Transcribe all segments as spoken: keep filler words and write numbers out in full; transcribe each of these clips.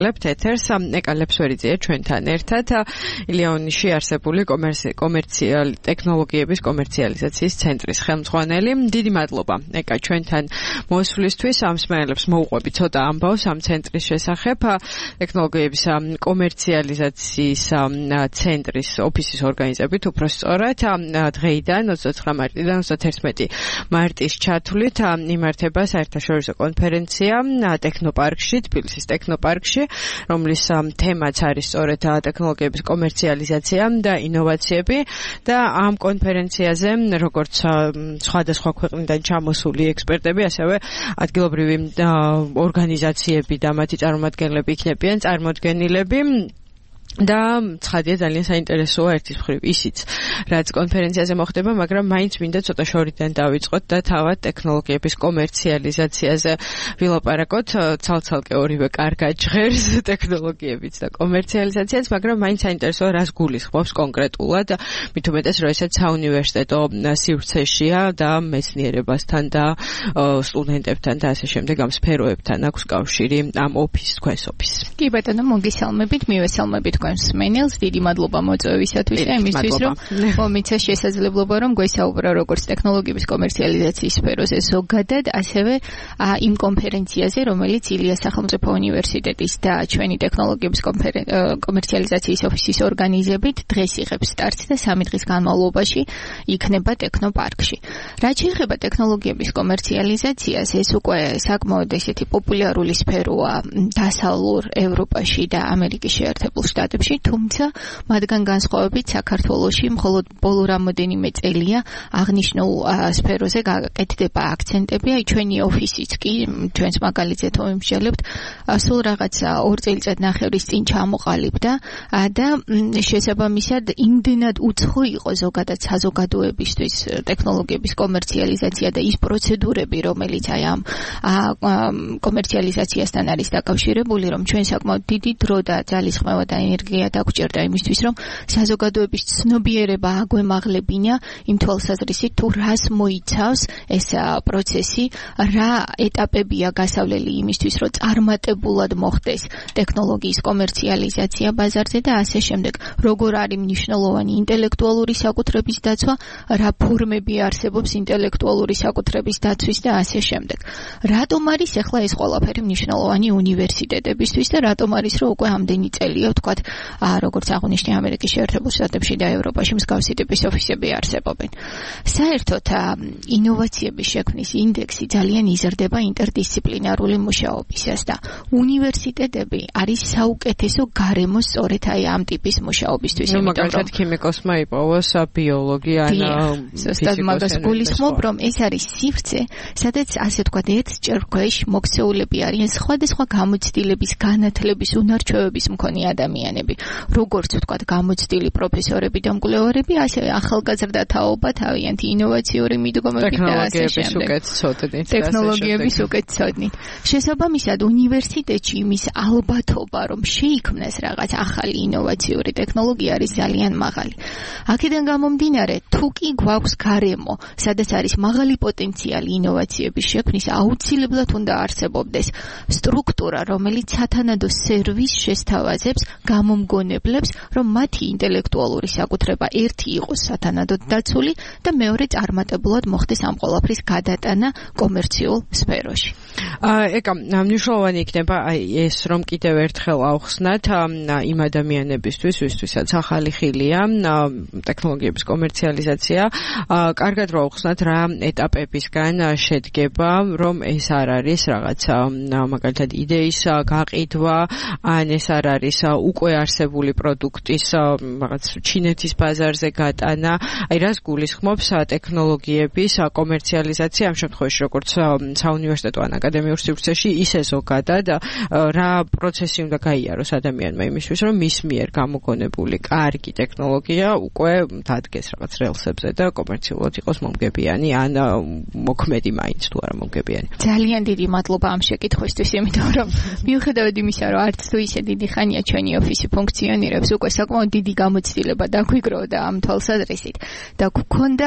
ლებთ ეთერს ეკალებს ვერიძია ჩვენთან ერთად ილეონიში არსებული კომერციალი ტექნოლოგიების კომერციალიზაციის ცენტრის ხელმძღვანელი. დიდი მადლობა ეკა ჩვენთან მოსვლისთვის. ამ სმენელებს მოუყვები ცოტა ამბავს ამ ცენტრის შესახებ. ტექნოლოგიების კომერციალიზაციის ცენტრის ოფისის ორგანიზებით უფრო სწორად დღეიდან ოცდათვრამეტი მარტიდან ოცდაათერთმეტი მარტის ჩათვლით იმართება საერთაშორისო კონფერენცია ტექნოპარკში, თბილისის ტექნოპარკში, რომლის თემაც არის სწორედ ტექნოლოგიების კომერციალიზაცია და ინოვაციები და ამ კონფერენციაზე როგორც სხვადასხვა ქვეყნიდან ჩამოსული ექსპერტები, ასევე ადგილობრივი ორგანიზაციები და მათი წარმომადგენლები იქნებიან წარმოდგენილები. და ცხადია ძალიან საინტერესოა ერთის მხრივ ისიც რაც კონფერენციაზე მოხდება, მაგრამ მაინც მინდა ცოტა შორიდან დავიწყოთ და თავად ტექნოლოგიების კომერციალიზაციაზე ვილაპარაკოთ. ცალ-ცალკე ორივე კარგად ჟღერს ტექნოლოგიებიც და კომერციალიზაციაც, მაგრამ მაინც საინტერესოა რას გულისხმობს კონკრეტულად, მით უმეტეს როდესაც საუნივერსიტეტო სივრცეშია და მეცნიერებასთან და სტუდენტებთან და ასე შემდეგ ამ სფეროებთან აქვს კავშირი ამ ოფისს, თქვენს ოფისს. კი ბატონო, მოგესალმებით, მივესალმებით სმენელს, დიდი მადლობა მოწვევისათვის და იმისთვის, რომ მომიცა შესაძლებლობა, რომ გვესაუბრა როგორც ტექნოლოგიების კომერციალიზაციის სფეროზე ზოგადად, ასევე იმ კონფერენციაზე, რომელიც ილიას სახელმწიფო უნივერსიტეტის და ჩვენი ტექნოლოგიების კომერციალიზაციის ოფისის ორგანიზებით დღეს იღებს სტარტს და სამი დღის განმავლობაში იქნება ტექნოპარკში. რაც შეეხება ტექნოლოგიების კომერციალიზაციას, ეს უკვე საკმაოდ ესეთი პოპულარული სფეროა დასავლურ ევროპაში და ამერიკის შეერთებულ შტატებში, თუმცა მათგან განსხვავებით საქართველოში მხოლოდ ბოლო რამოდენიმე წელია აღნიშნულ სფეროზე გაკეთდება აქცენტები. აი ჩვენი ოფისიც კი ჩვენს მაგალითზე თუ ვიმსჯელებთ, სულ რაღაც ორ წელიწადნახევრის წინ ჩამოყალიბდა და შესაბამისად იმდენად უცხო იყო ზოგადად საზოგადოებისთვის ტექნოლოგიების კომერციალიზაცია და ის პროცედურები, რომელიც აი ამ კომერციალიზაციასთან არის დაკავშირებული, რომ ჩვენ საკმაოდ დიდი დრო და ძალისხმევა და ენერგია დაგჭირდა იმისთვის, რომ საზოგადოების ცნობიერება აგვემაღლებინა იმ თვალსაზრისით, თუ რას მოიცავს ეს პროცესი, რა ეტაპებია გასავლელი იმისთვის, რომ წარმატებულად მოხდეს ტექნოლოგიის კომერციალიზაცია ბაზარზე და ასე შემდეგ, როგორ არის მნიშვნელოვანი ინტელექტუალური საკუთრების დაცვა, რა ფორმები არსებობს ინტელექტუალური საკუთრების დაცვის და ასე შემდეგ. რატომ არის ახლა ეს ყველაფერი მნიშვნელოვანი უნივერსიტეტებისთვის და რატომ არის რომ უკვე ამდენი წელია ვთქვათ, როგორც აღნიშნე ამერიკის შეერთებულ შტატებში და ევროპაში მსგავსი ტიპის ოფისები არსებობენ. საერთოდ ინოვაციების შექმნის ინდექსი ძალიან იზრდება ინტერდისციპლინარული მუშაობისას და უნივერსიტეტები არის საუკეთესო გარემო სწორედ აი ამ ტიპის მუშაობისთვის. ნუ მაგალითად ქიმიკოსმა იპოვოს ბიოლოგია ან ფიზიკოსად მაგას გულისხმობ, რომ ეს არის სივრცე, სადაც ასე ვთქვათ ერთჯერ ქვეშ მოქცეულები არიან სხვადასხვა გამოცდილების, განათლების, უნარჩვევების მქონე ადამიანები, როგორც ვთქვათ გამოცდილი პროფესორები და მკვლევარები, ასევე ახალგაზრდა თაობა თავიანთი ინოვაციური მიდგომებით და ასე შემდეგ. ტექნოლოგიების უკეთ ცოდნით. შესაბამისად უნივერსიტეტში იმის ალბათობა, რომ შეიქმნას რაღაც ახალი ინოვაციური ტექნოლოგია არის ძალიან მაღალი. აქედან გამომდინარე, თუ კი გვაქვს გარემო, სადაც არის მაღალი პოტენციალი ინოვაციების შექმნის, აუცილებლად უნდა არსებობდეს სტრუქტურა, რომელიც სათანადო სერვისს შესთავაზებს გამომგონებლებს, რომ მათი ინტელექტუალური საკუთრება ერთი იყოს სათანადოდ დაცული და მეორე წარმატებულად მოხდეს ამ ყველაფრის გადატანა კომერციულ სფეროში. ეკა, მნიშვნელოვანი იქნება აი ეს, რომ კიდევ ერთხელ ავხსნათ იმ ადამიანებისთვის, ვისთვისაც ახალი ხილია ტექნოლოგიების კომერციალიზაცია, კარგად რომ ავხსნათ რა ეტაპებისგან შედგება, რომ ეს არ არის რაღაცა მაგალითად იდეის გაყიდვა, ან ეს არ არის უკვე არსებული პროდუქტის რაღაც ჩინეთის ბაზარზე გატანა. აი რას გულისხმობს ტექნოლოგიების კომერციალიზაცია ამ შემთხვევაში, როგორც საუნივერსიტეტო ან აკადემიურ სივრცეში, ისე ზოგადად რა პროცესი უნდა გაიაროს ადამიანმა იმისთვის, რომ მის მიერ გამოგონებული კარგი ტექნოლოგია უკვე დადგეს რაღაც რელსებზე და კომერციულად იყოს მომგებიანი ან მოქმედი მაინც თუ არა მომგებიანი. ძალიან დიდი მადლობა ამ შეკითხვისთვის, იმიტომ რომ მიუხედავად იმისა, რომ არც თუ ისე დიდი ხანია ჩვენი ოფისი მისი ფუნქციონირებს, უკვე საკმაოდ დიდი გამოცდილება დაგვიგროვდა ამ თვალსაზრისით და გვქონდა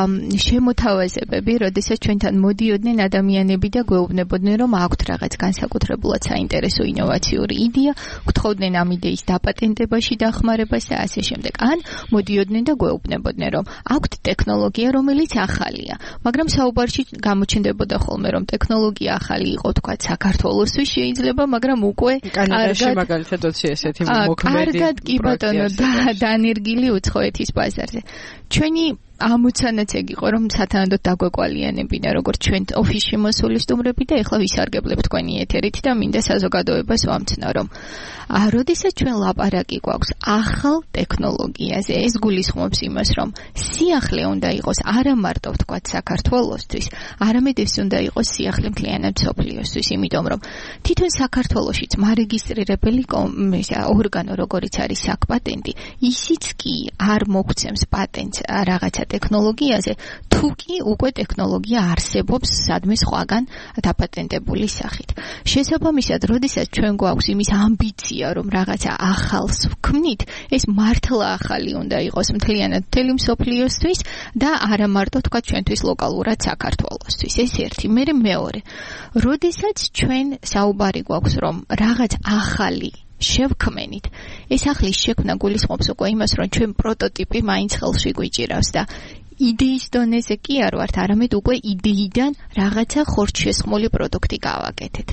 შემოთავაზებები, როდესაც ჩვენთან მოდიოდნენ ადამიანები და გვეუბნებოდნენ, რომ აქვთ რაღაც განსაკუთრებულად საინტერესო ინოვაციური იდეა, გთხოვდნენ ამ იდეის დაპატენტებაში დახმარებას და ასე შემდეგ. ან მოდიოდნენ და გვეუბნებოდნენ, რომ აქვთ ტექნოლოგია, რომელიც ახალია, მაგრამ საუბარში გამოჩნდებოდა ხოლმე, რომ ტექნოლოგია ახალი იყო, თქვა საქართველოსთვის შეიძლება, მაგრამ უკვე კანადაში მაგალითად ოცი ესეთი მოქმედი კარგად კი ბატონო დანერგილი უცხოეთის ბაზარზე. ჩვენი ამოცანაც ეგ იყო, რომ სათანადოდ დაგვეკვალიანებინა, როგორც ჩვენ ოფისში მოსული სტუმრები და ეხლა ვისარგებლებ თქვენი ეთერით და მინდა საზოგადოებას ვამცნო, რომ როდესაც ჩვენ ლაპარაკი გვაქვს ახალ ტექნოლოგიაზე, ეს გულისხმობს იმას, რომ სიახლე უნდა იყოს არა მარტო ვთქვათ საქართველოსთვის, არამედ ეს უნდა იყოს სიახლე მთლიანად მსოფლიოსთვის, იმიტომ რომ თვითონ საქართველოშიც მარეგისტრირებელი ორგანო, როგორიც არის საკპატენტი, ისიც კი არ მოგცემს პატენტს რაღაცა ტექნოლოგიაზე, თუ კი უკვე ტექნოლოგია არსებობს სადმე სხვაგან დაპატენტებული სახით. შესაბამისად, როდესაც ჩვენ გვაქვს იმის ამბიცია, რომ რაღაცა ახალს ვქმნით, ეს მართლა ახალი უნდა იყოს მთლიანად მთელი მსოფლიოსთვის და არა მარტო თქვა ჩვენთვის ლოკალურად საქართველოსთვის. ეს ერთი, მერე მეორე. როდესაც ჩვენ საუბარი გვაქვს, რომ რაღაც ახალი შევქმენით, ეს ახლის შექმნა გულისხმობს უკვე იმას, რომ ჩვენ პროტოტიპი მაინც ხელში გვიჭირავს და იდეის დონეზე კი არ ვართ, არამედ უკვე იდეიდან რაღაცა ხორცშესხმული პროდუქტი გავაკეთეთ.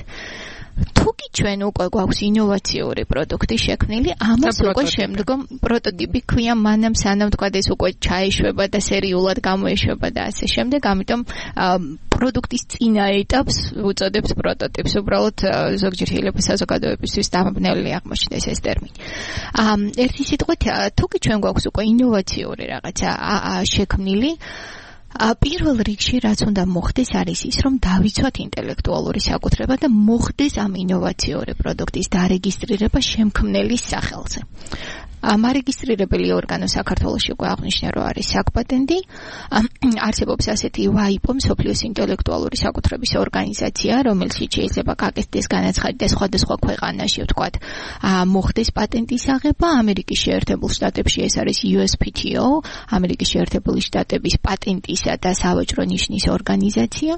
თუ კი ჩვენ უკვე გვაქვს ინოვაციური პროდუქტი შექმნილი, ამას უკვე შემდგომ პროტოტიპი ქვია მანამ სანამ თქვა ეს უკვე ჩაეშვება და სერიულად გამოეშვება და ასე შემდეგ, ამიტომ პროდუქტის წინა ეტაპს უწოდებთ პროტოტიპს. უბრალოდ ზოგჯერ შეიძლება საზოგადოებისთვის დამაბნეული აღმოჩნდეს ეს ტერმინი. ერთი სიტყვით, თუ კი ჩვენ გვაქვს უკვე ინოვაციური რაღაცა შექმნილი, პირველ რიგში რაც უნდა მოხდეს არის ის, რომ დავიცვათ ინტელექტუალური საკუთრება და მოხდეს ამ ინოვაციური პროდუქტის დარეგისტრირება შემქმნელის სახელზე. მარეგისტრირებელი ორგანო საქართველოში უკვე აღნიშნა, რომ არის საკპატენტი. არსებობს ასეთი ვაიპო, მსოფლიოს ინტელექტუალური საკუთრების ორგანიზაცია, რომელშიც შეიძლება გაკეთდეს განაცხადი და სხვადასხვა ქვეყანაში, ვთქვათ, მოხდეს პატენტის აღება. ამერიკის შეერთებულ შტატებში ეს არის იუ ეს პი თი ო, ამერიკის შეერთებული შტატების პატენტისა და სავაჭრო ნიშნის ორგანიზაცია.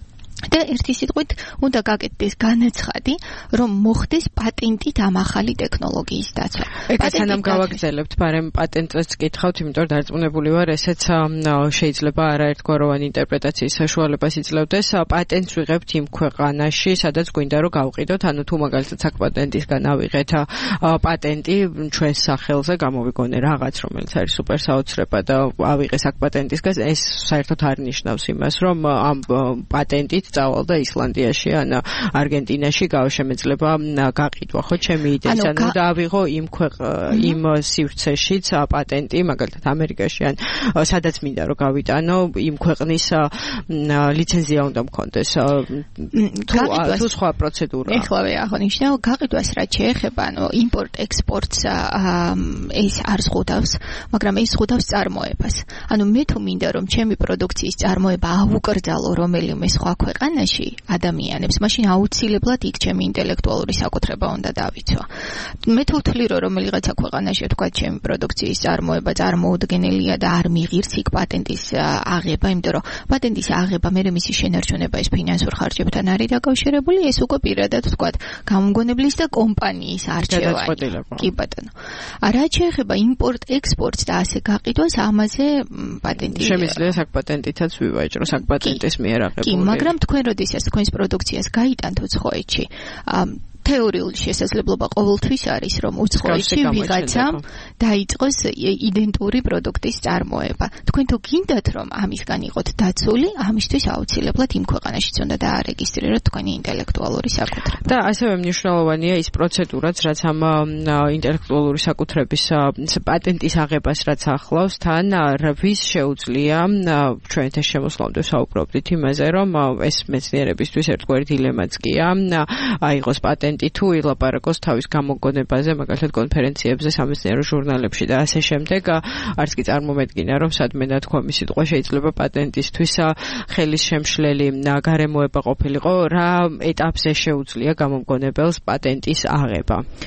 და ერთი სიტყვით უნდა გაკეთდეს განაცხადი, რომ მოხდეს პატენტით ამ ახალი ტექნოლოგიის დაცვა. ეგ სანამ გავაგრძელებთ, მაგრამ პატენტს კითხავთ, იმიტომ რომ დარწმუნებული ვარ, ესეც შეიძლება არაერთგვაროვანი ინტერპრეტაციის საშუალებას იძლევდეს. პატენტს ვიღებთ იმ ქვეყანაში, სადაც გვინდა რომ გავყიდოთ, ანუ თუ მაგალითად საკპატენტისგან ავიღეთ პატენტი ჩვენს სახელზე, გამოვიგონე რაღაც, რომელიც არის სუპერ საოცრება და ავიღე საკპატენტისგან, ეს საერთოდ არ ნიშნავს იმას, რომ ამ პატენტით წავალ და ისლანდიაში ან არგენტინაში გავშემეძლება გაყიდვა, ხო, ჩემი იდეის, ანუ დავიღო იმ იმ სივრცეშიც პატენტი, მაგალითად ამერიკაში ან სადაც მინდა რომ გავიტანო, იმ ქვეყნის ლიცენზია უნდა მქონდეს. თუ სხვა პროცედურა. ეხლავე აღნიშნავ, გაყიდვას რაც შეეხება, ანუ იმპორტ-ექსპორტს ეს არ ზღუდავს, მაგრამ ეს ზღუდავს წარმოებას. ანუ მე თუ მინდა რომ ჩემი პროდუქციის წარმოება აუკრძალო რომელიმე სხვა ქვეყანაში ადამიანებს, მაშინ აუცილებლად იქ ჩემი ინტელექტუალური საკუთრება უნდა დავიცვა. მე თუ ვთვლი რომ რომელიღაცა ქვეყანაში თქვა ჩემი პროდუქციის წარმოება წარმოუდგენელია და არ მიღირს იქ პატენტის აღება, იმიტომ რომ პატენტის აღება მერე მისი შენარჩუნება ის ფინანსურ ხარჯებთან არის დაკავშირებული, ეს უკვე პირადად თქვა გამომგონებლის და კომპანიის არჩევანი. კი ბატონო. რაც შეეხება იმპორტ-ექსპორტს და ასე გაყიდვას, ამაზე პატენტი შემიძლია საკპატენტითაც ვივაჭრო, საკპატენტის მიერ აღებული. კი, მაგრამ თქვენ როდესაც თქვენს პროდუქციას გაიტანთ უცხოეთში, თეორიული შესაძლებლობა ყოველთვის არის, რომ უცხოეთში ვიღაცამ დაიწყოს იდენტური პროდუქტის წარმოება. თქვენ თუ გინდათ, რომ ამისგან იყოთ დაცული, ამისთვის აუცილებლად იმ ქვეყანაშიც უნდა დაარეგისტრიროთ თქვენი ინტელექტუალური საკუთრება. და ასევე მნიშვნელოვანია ის პროცედურაც, რაც ამ ინტელექტუალური საკუთრების პატენტის აღებას რაც ახლავს, თან ვის შეუძლია ჩვენთან შემოსვლამდე საუბრობდით იმაზე, რომ ეს მეცნიერებისთვის ერთგვარი დილემაც გია, აიღოს პატენტი თუ ილაპარაკოს თავის გამოგონებაზე, მაგალითად კონფერენციებზე, სამეცნიერო ჟურნალებში და ასე შემდეგ, არც კი წარმომედგინა, რომ სადმე ნათქვამი სიტყვა შეიძლება პატენტისთვის ხელის შემშლელი გარემოება ყოფილიყო, რა ეტაპზე შეუძლია გამომგონებელს პატენტის აღება.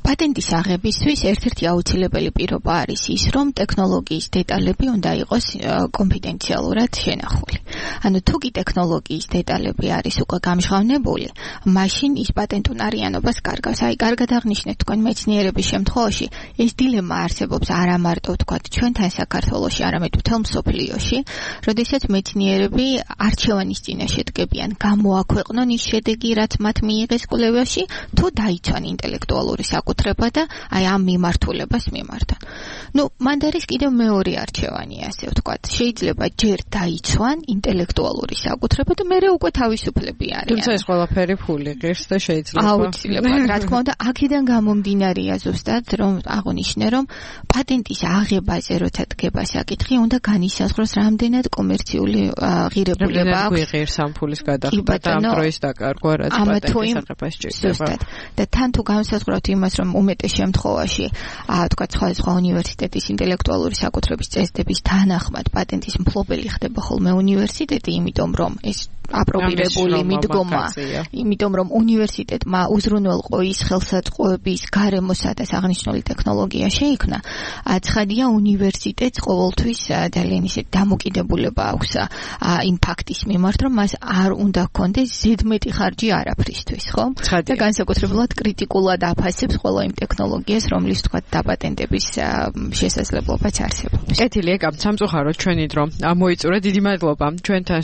პატენტის აღებისთვის ერთ-ერთი აუცილებელი პირობა არის ის, რომ ტექნოლოგიის დეტალები უნდა იყოს კონფიდენციალურად შენახული. ანუ თუ კი ტექნოლოგიის დეტალები არის უკვე გამჟღავნებული, მაშინ ის პატენტუნარიანობას კარგავს. აი, კარგად აღნიშნეთ თქვენ მეცნიერების შემთხვევაში, ეს დილემა არსებობს არა მარტო თქვა ჩვენთან საქართველოში, არამედ მთელ მსოფლიოში, როდესაც მეცნიერები არჩევანის წინაშე დგებიან, გამოაქვეყნონ ის შედეგი, რაც მათ მიიღეს კვლევაში, თუ დაიცვან ინტელექტუალური საკუთრება და აი ამ მიმართულებას მიმართან. ნუ, მანდ არის კიდევ მეორე არჩევანი, ასე ვთქვათ. შეიძლება ჯერ დაიცვან ინტელექტუალური საკუთრება და მერე უკვე თავისუფლები არიან. თუმცა ეს ყველაფერი ფული ღირს და შეიძლება. აუცილებლად, რა თქმა უნდა, აქედან გამომდინარეა ზუსტად, რომ აღნიშნე, რომ პატენტის აღებაზე როცა დგება საკითხი, უნდა განისაზღვროს რამდენად კომერციული ღირებულება აქვს. რამდენად ღირს ამ ფულის გადახდა და ამ დროის დაკარგვა, რაც პატენტის აღება სჭირდება. და თან თუ განსაზღვრავთ იმას, რომ უმეტეს შემთხვევაში, აა თქვა სხვა უნივერსიტეტის ინტელექტუალური საკუთრების წესდების თანახმად პატენტის მფლობელი ხდება ხოლმე უნივერსიტეტი, იმიტომ რომ ეს აპრობირებული მიდგომა, იმიტომ რომ უნივერსიტეტმა უზრუნველყო ის ხელსაწყოების გარემოსადაც აღნიშნული ტექნოლოგია შეიქმნა, ცხადია უნივერსიტეტს ყოველთვის ძალიან ისეთ დამოკიდებულება აქვს იმ ფაქტის მიმართ, რომ მას არ უნდა ჰქონდეს ზედმეტი ხარჯი არაფრისთვის, ხო? და განსაკუთრებულად კრიტიკულად აფასებს ყველა იმ ტექნოლოგიას, რომლის თქვა დაპატენტების შესაძლებლობაც არსებობს. კეთილია, სამწუხაროდ ჩვენი დრო მოიწურა. დიდი მადლობა ჩვენთან